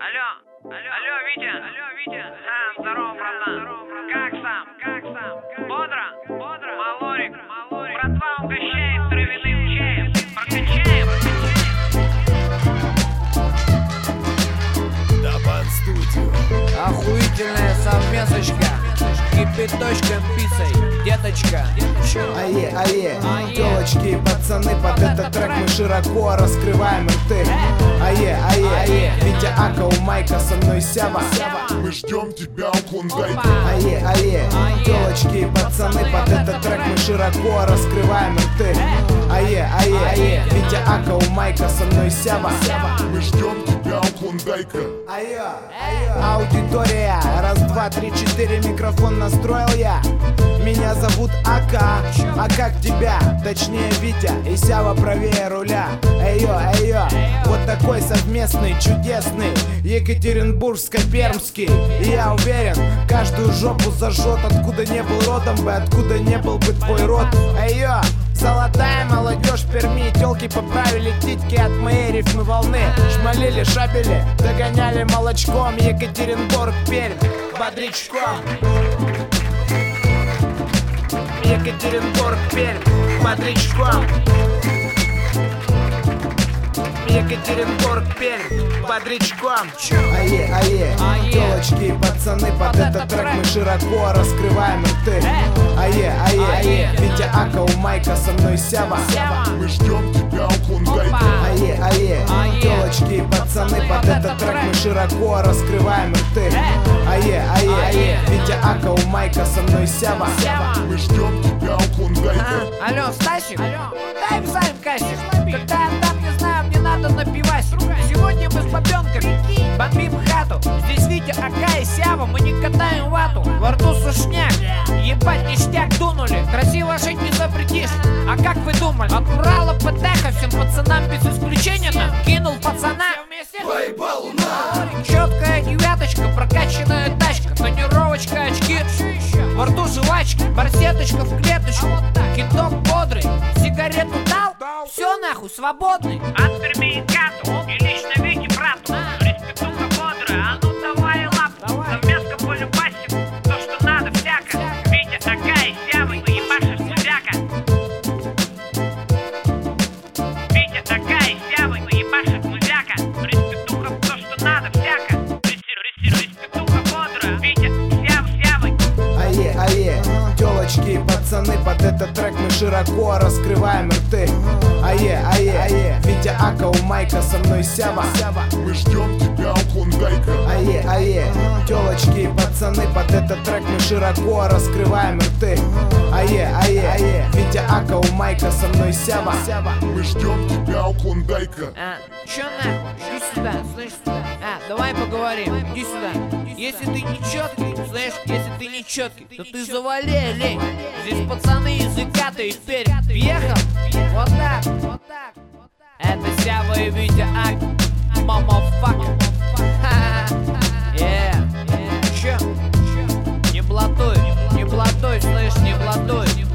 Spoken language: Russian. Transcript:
Алло, Витя. Здорово, братан. Как сам? Бодро? Малорик. Братва угощает травяным чаем. Прокачаем. Табан Студио. Охуительная совместочка. Кипяточком пиццей, деточка. Ае, девочки и пацаны, под этот трек мы широко раскрываем рты. Ае, Витя Ака у майка, со мной Сява. Мы ждем тебя у Клондайка. Ае, девочки и пацаны, под этот трек мы широко раскрываем рты. Ае, Витя Ака у майка, со мной Сява. Мы ждем тебя у Клондайка. Аудитория, раз, два, три, четыре, микрофон настроил я. Меня зовут Ака, а как тебя? Точнее Витя и Сява правее руля. Эйо, вот такой совместный, чудесный Екатеринбургско-пермский. И я уверен, каждую жопу зажжет, откуда не был родом бы, откуда не был бы твой род. Эйо, золотая молодежь Перми, тёлки поправили титьки от моей рифмы волны. Шмалили, шабели, догоняли молочком. Екатеринбург, Пермь, бодрячком. Екатеринбург, Пермь, бодрячком. Екатеринбург, Пермь, бодрячком. Ае, девочки и пацаны, под этот трек мы широко раскрываем рты. Ае, Витя Ака у майка, со мной Сява. Мы ждем тебя у Клондайка. Ае, девочки и пацаны, под этот трек мы широко раскрываем рты. Ае, Витя Ака у майка, со мной Сява. Мы ждем тебя у Клондайка. Алло, Стасик, дай в займ кассик. Когда я там, не знаю, мне надо напивать. Сегодня мы с бабенками бомбим хату. Здесь Витя, Ака и Сява, мы не катаем вату. Во рту сушняк, ебать ништяк дунули. Красиво жить не запретишь. А как вы думали? От Урала ПТХ всем пацанам без исключения кинул пацана. Поебал на. Четкая девяточка, прокачанная тачка, тонировочка, очки, во рту жвачки, барсеточка в клеточку, кидок бодрый, сигарету дал, все нахуй, свободный. От Перми и Кату, и лично Вите брату. Респектуха бодрая, а ну давай лапу. Совместка по любасику, то что надо всяко. Витя, Ака и Сява, вы ебашишь музяка. Витя, Ака и Сява, вы ебашишь музяка. Респектуха, то что надо всяко. Респектуха бодрая, Витя, Сява. Ае, девочки и пацаны, под этот трек мы широко раскрываем рты. Ае, Витя Ака у майка, со мной Сява. Мы ждем тебя у Клондайка. Ае, девочки и пацаны, под этот трек мы широко раскрываем рты. Ае, Витя Ака у майка, со мной Сява. Мы ждем тебя у Клондайка. Чё нахуй? Иди сюда, слышь? Давай поговорим, иди сюда. Если ты не четкий, слышь, если ты не четкий, то ты завали, лень. Здесь пацаны языка-то и теперь въехал. Вот так. Это Сява и Витя Ак. Мамафака. Чё? Не блатуй, слышь, не блатуй.